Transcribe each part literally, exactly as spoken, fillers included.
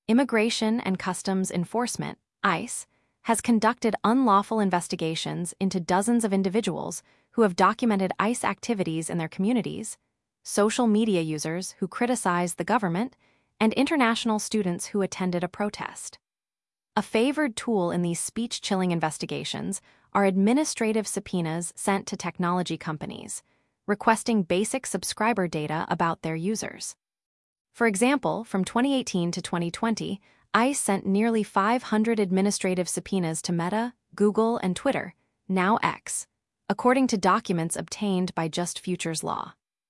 Immigration and Customs Enforcement, ICE, has conducted unlawful investigations into dozens of individuals who have documented ICE activities in their communities, social media users who criticize the government, and international students who attended a protest. A favored tool in these speech-chilling investigations are administrative subpoenas sent to technology companies, requesting basic subscriber data about their users. For example, from twenty eighteen to twenty twenty, ICE sent nearly five hundred administrative subpoenas to Meta, Google, and Twitter, now X, according to documents obtained by Just Futures Law.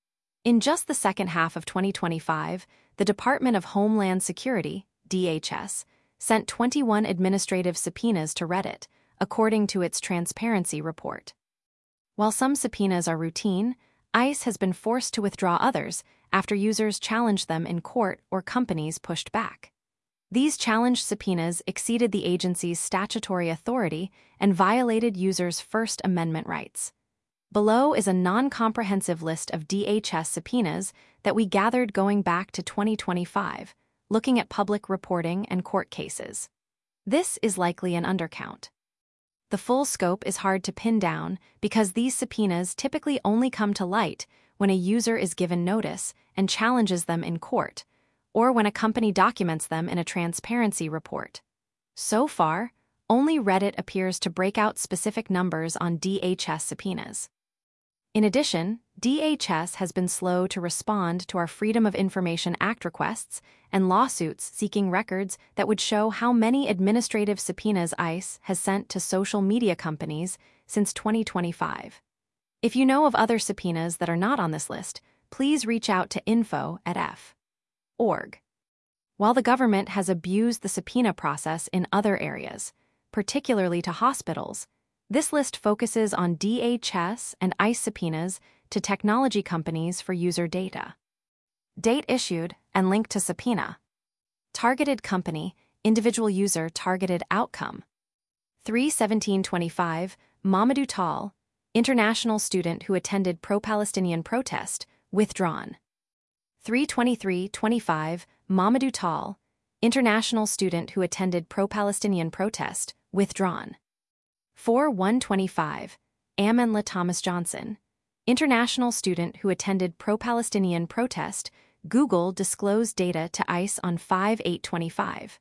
In just the second half of twenty twenty-five, the Department of Homeland Security, D H S, sent twenty-one administrative subpoenas to Reddit, according to its transparency report. While some subpoenas are routine, ICE has been forced to withdraw others after users challenged them in court or companies pushed back. These challenged subpoenas exceeded the agency's statutory authority and violated users' First Amendment rights. Below is a non-comprehensive list of D H S subpoenas that we gathered going back to twenty twenty-five, looking at public reporting and court cases. This is likely an undercount. The full scope is hard to pin down because these subpoenas typically only come to light when a user is given notice and challenges them in court, or when a company documents them in a transparency report. So far, only Reddit appears to break out specific numbers on D H S subpoenas. In addition, D H S has been slow to respond to our Freedom of Information Act requests and lawsuits seeking records that would show how many administrative subpoenas ICE has sent to social media companies since twenty twenty-five. If you know of other subpoenas that are not on this list, please reach out to info at f dot org. While the government has abused the subpoena process in other areas, particularly to hospitals, this list focuses on D H S and ICE subpoenas to technology companies for user data. Date issued and link to subpoena. Targeted company, individual user targeted outcome. three seventeen twenty-five, Mamadou Tall, international student who attended pro-Palestinian protest, withdrawn. three twenty-three twenty-five, Mamadou Tall, international student who attended pro-Palestinian protest, withdrawn. four one twenty-five, Amanla Thomas Johnson, international student who attended pro-Palestinian protest, Google disclosed data to ICE on five eight twenty-five.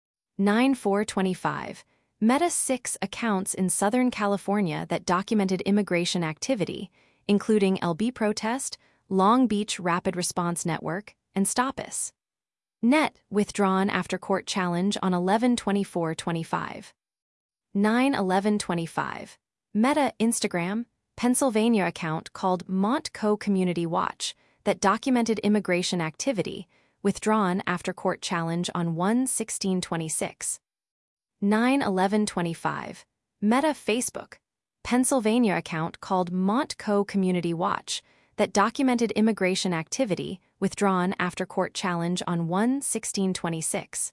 nine four twenty-five, Meta six accounts in Southern California that documented immigration activity, including L B Protest, Long Beach Rapid Response Network, and Stopus. Net withdrawn after court challenge on eleven twenty-four twenty-five. nine eleven twenty-five, Meta Instagram, Pennsylvania account called Montco Community Watch that documented immigration activity, withdrawn after court challenge on one sixteen twenty-six. nine eleven twenty-five, Meta Facebook, Pennsylvania account called Montco Community Watch that documented immigration activity, withdrawn after court challenge on one sixteen twenty-six.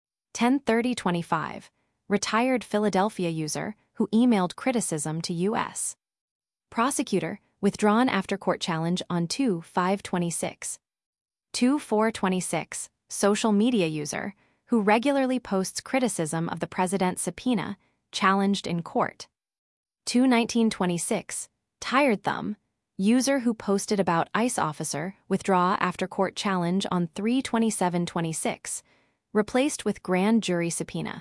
ten thirty twenty-five, retired Philadelphia user who emailed criticism to U S prosecutor, withdrawn after court challenge on two five twenty-six. two four twenty-six, social media user who regularly posts criticism of the president's subpoena, challenged in court. two nineteen twenty-six, Tired Thumb, user who posted about ICE officer, withdraw after court challenge on three twenty-seven twenty-six, replaced with grand jury subpoena.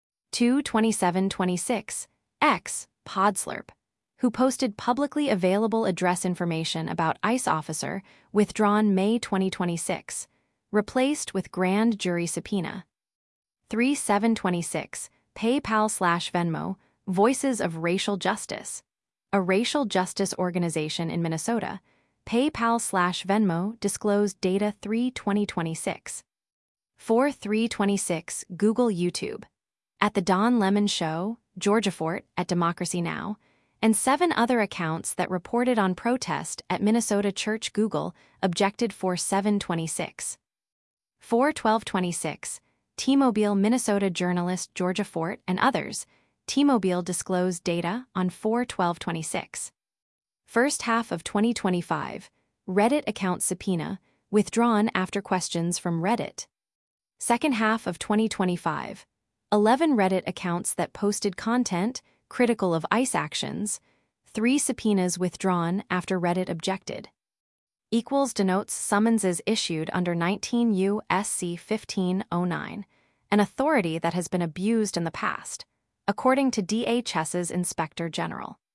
two twenty-seven twenty-six, X, Podslurp, who posted publicly available address information about ICE officer, withdrawn May twenty twenty-six, replaced with grand jury subpoena. three seven twenty-six, PayPal slash Venmo, Voices of Racial Justice, a racial justice organization in Minnesota. PayPal slash Venmo disclosed data three twenty twenty-six. four three twenty-six, Google YouTube, at The Don Lemon Show, Georgia Fort at Democracy Now!, and seven other accounts that reported on protest at Minnesota Church. Google objected for seven twenty-six. four twelve twenty-six, T-Mobile Minnesota journalist Georgia Fort and others. T-Mobile disclosed data on four twelve twenty-six. First half of twenty twenty-five, Reddit account subpoena, withdrawn after questions from Reddit. Second half of twenty twenty-five. eleven Reddit accounts that posted content critical of ICE actions. Three subpoenas withdrawn after Reddit objected. Equals denotes summonses issued under nineteen U S C fifteen oh nine, an authority that has been abused in the past, according to D H S's Inspector General.